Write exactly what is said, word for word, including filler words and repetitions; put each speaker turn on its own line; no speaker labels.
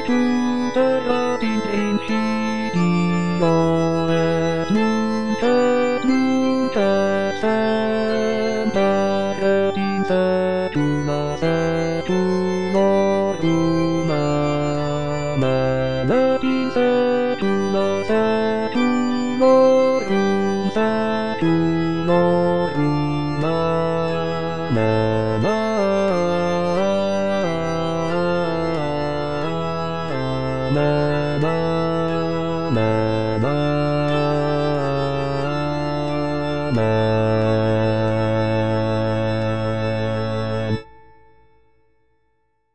Tutelati insidio et nunca, nunca sempere in setula setulorum amen in setula setulorum setulorum amen amen amen amen